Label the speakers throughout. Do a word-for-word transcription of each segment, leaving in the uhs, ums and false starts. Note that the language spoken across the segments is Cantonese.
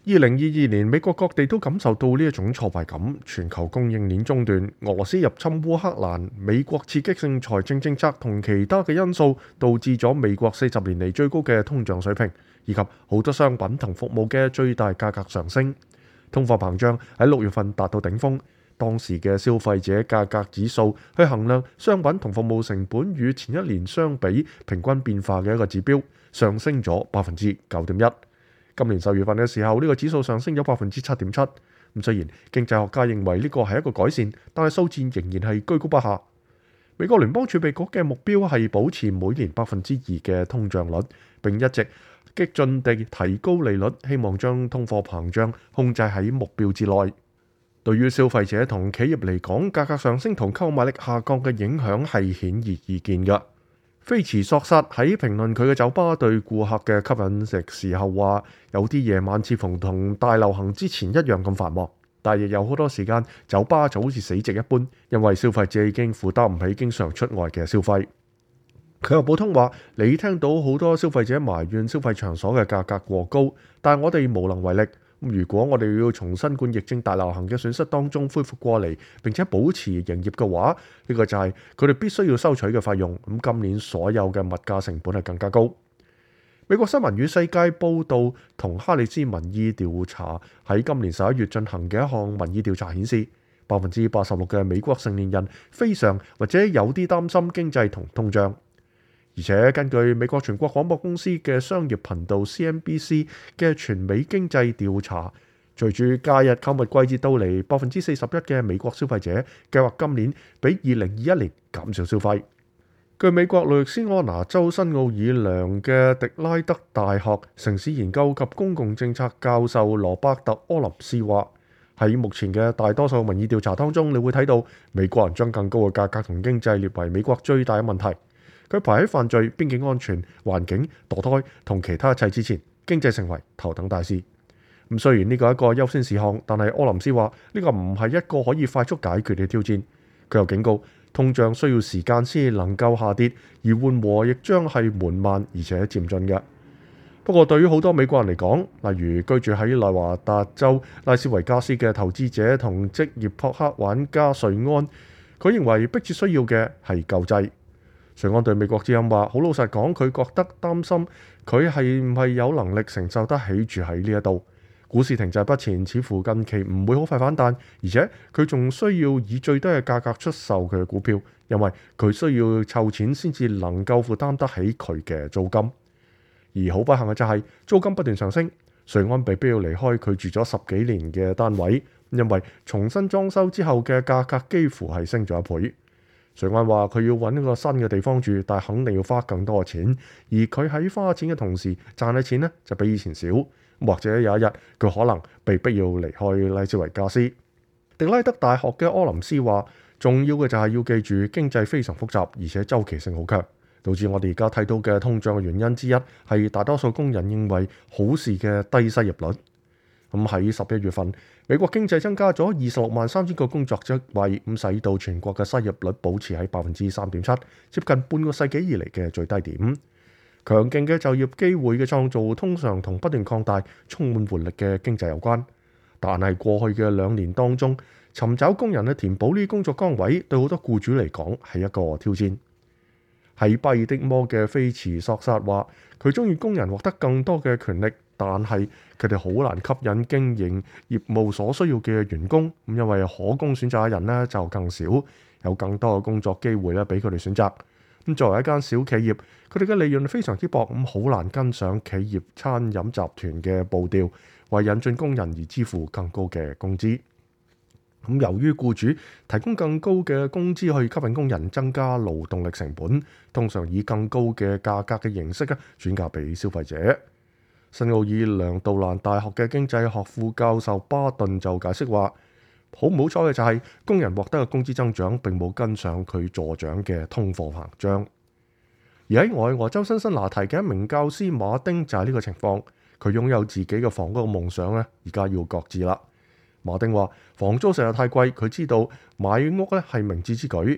Speaker 1: 二零二二年，美國各地都感受到呢一種挫敗感，全球供應鏈中斷，俄羅斯入侵烏克蘭，美國刺激性財政政策同其他嘅因素，導致咗美國四十年嚟最高嘅通脹水平，以及好多商品同服務嘅最大價格上升。通貨膨脹喺六月份達到頂峰，當時嘅消費者價格指數去衡量商品同服務成本與前一年相比平均變化嘅一個指標，上升咗百分之九點一。今年十月份嘅時候，呢個指數上升咗百分之七點七。咁雖然經濟學家認為呢個係一個改善，但係數字仍然係居高不下。美國聯邦儲備局嘅目標係保持每年百分之二嘅通脹率，並一直激進地提高利率，希望將通貨膨脹控制喺目標之內。對於消費者同企業嚟講，價格上升同購買力下降嘅影響係顯而易見嘅。菲茨索薩喺評論佢嘅酒吧對顧客嘅吸引力時候話，有啲夜晚似乎同大流行之前一樣咁繁忙，但亦有好多時間酒吧就好似死寂一般，因為消費者已經負擔唔起經常出外嘅消費。佢又補充話，你聽到好多消費者埋怨消費場所嘅價格過高，但我哋無能為力。如果我哋要從新冠疫症大流行嘅損失當中恢復過嚟，並且保持營業嘅話，呢個就係佢哋必須要收取嘅費用。咁今年所有嘅物價成本係更加高。美國新聞與世界報導同哈里斯民意調查喺今年十一月進行嘅一項民意調查顯示，百分之八十六嘅美國成年人非常或者有啲擔心經濟同通脹。而且根據美國全國廣播公司嘅商業頻道 C N B C 嘅全美經濟調查，隨住假日購物季節到嚟，百分之四十一嘅美國消費者計劃今年比二零二一年減少消費。據美國路易斯安那州新奧爾良嘅迪拉德大學城市研究及公共政策教授羅伯特柯林斯話，喺目前嘅大多數民意調查當中，你會睇到美國人將更高嘅價格同經濟列為美國最大嘅問題。佢排喺犯罪、邊境安全、環境、墮胎同其他一切之前，經濟成為頭等大事。咁雖然呢個係一個優先事項，但係柯林斯話呢個唔係一個可以快速解決嘅挑戰。佢又警告，通脹需要時間先能夠下跌，而緩和亦將係緩慢而且漸進嘅。不過對於好多美國人嚟講，例如居住喺內華達州拉斯維加斯嘅投資者同職業撲克玩家瑞安，佢認為迫切需要嘅係救濟。瑞安對美國之音話：好老實講，佢覺得擔心佢係唔係有能力承受得起住喺呢一度。股市停滯不前，似乎近期唔會好快反彈，而且佢仲需要以最低嘅價格出售佢嘅股票，因為佢需要湊錢先至能夠負擔得起佢嘅租金。而好不幸嘅就係租金不斷上升，瑞安被逼要離開佢住咗十幾年嘅單位，因為重新裝修之後嘅價格幾乎係升咗一倍。瑞安話佢要揾一個新嘅地方住，但肯定要花更多嘅錢，而佢喺花錢嘅同時賺嘅錢呢就比以前少，或者有一日佢可能被逼要離開拉斯維加斯。迪拉德大學嘅柯林斯話，重要嘅就係要記住經濟非常複雜，而且周期性好強，導致我哋而家睇到嘅通脹嘅原因之一係大多數工人認為好事嘅低失業率。咁喺十一月份，美國經濟增加咗二十六萬三千個工作職位，咁使到全國嘅失業率保持喺百分之三點七，接近半個世紀以嚟嘅最低點。強勁嘅就業機會嘅創造通常同不斷擴大、充滿活力嘅經濟有關，但係過去嘅兩年當中，尋找工人去填補呢啲工作崗位，對好多僱主嚟講係一個挑戰。喺巴爾的摩嘅菲茨索薩話，佢中意工人獲得更多嘅權力，但係佢哋好難吸引經營業務所需要嘅員工，咁因為可供選擇嘅人呢就更少，有更多嘅工作機會咧俾佢哋選擇。咁作為一間小企業，佢哋嘅利潤非常之薄，咁好難跟上企業餐飲集團嘅步調，為引進工人而支付更高嘅工資。咁由於僱主提供更高嘅工資去吸引工人，增加勞動力成本，通常以更高嘅價格嘅形式咧轉嫁俾消費者。新奧爾良杜蘭大學嘅經濟學副教授巴頓就解釋話，好唔好彩嘅就係工人獲得嘅工資增長並冇跟上佢助長嘅通貨膨脹。而喺俄亥俄州辛辛那提嘅一名教師馬丁就係呢個情況，佢擁有自己嘅房屋嘅夢想咧，而家要擱置啦。馬丁話：房租實在太貴，佢知道買屋咧係明智之舉。呢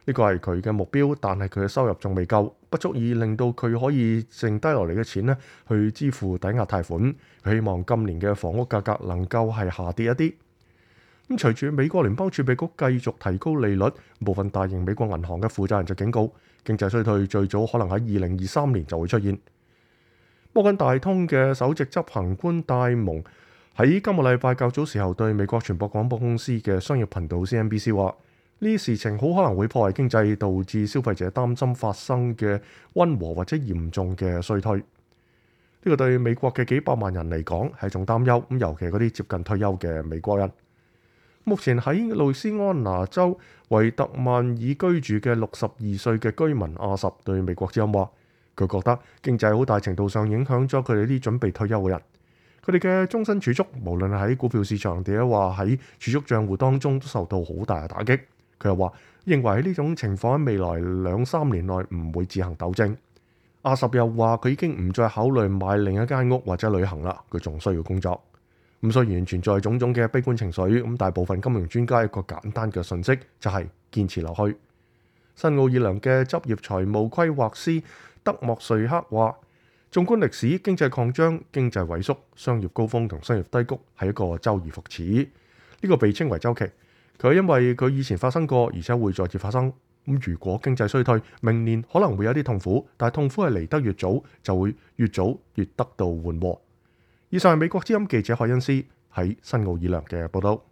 Speaker 1: 呢個係佢嘅目標，但係佢嘅收入仲未夠，不足以令到佢可以剩低落嚟嘅錢呢去支付抵押貸款。佢希望今年嘅房屋價格能夠係下跌一啲。咁隨住美國聯邦儲備局繼續提高利率，部分大型美國銀行嘅負責人就警告，經濟衰退最早可能喺二零二三年就會出現。摩根大通嘅首席執行官戴蒙喺今個禮拜較早時候對美國全國廣播公司嘅商業頻道 C N B C 話：呢啲事情好可能會破壞經濟，導致消費者擔心發生嘅溫和或者嚴重嘅衰退。呢個對美國嘅幾百萬人嚟講係一種擔憂，咁尤其係嗰啲接近退休嘅美國人。目前喺路易斯安那州維特曼爾居住嘅六十二歲嘅居民阿什對美國之音話：佢覺得經濟好大程度上影響咗佢哋啲準備退休嘅人，佢哋嘅終身儲蓄無論係喺股票市場定係話喺儲蓄帳戶當中都受到好大嘅打擊。佢又話認為呢種情況喺未來兩三年內唔會自行糾正。阿什又話佢已經唔再考慮買另一間屋或者旅行啦，佢仲需要工作。咁雖然存在種種嘅悲觀情緒，咁大部分金融專家一個簡單嘅訊息就係堅持落去。新奧爾良嘅執業財務規劃師德莫瑞克話：縱觀歷史，經濟擴張、經濟萎縮、商業高峰同商業低谷係一個周而復始，呢、這個被稱為週期。佢係因為佢以前發生過，而且會再次發生。咁如果經濟衰退，明年可能會有啲痛苦，但係痛苦係嚟得越早，就會越早越得到緩和。以上係美國之音記者海恩斯喺新奧爾良嘅報道。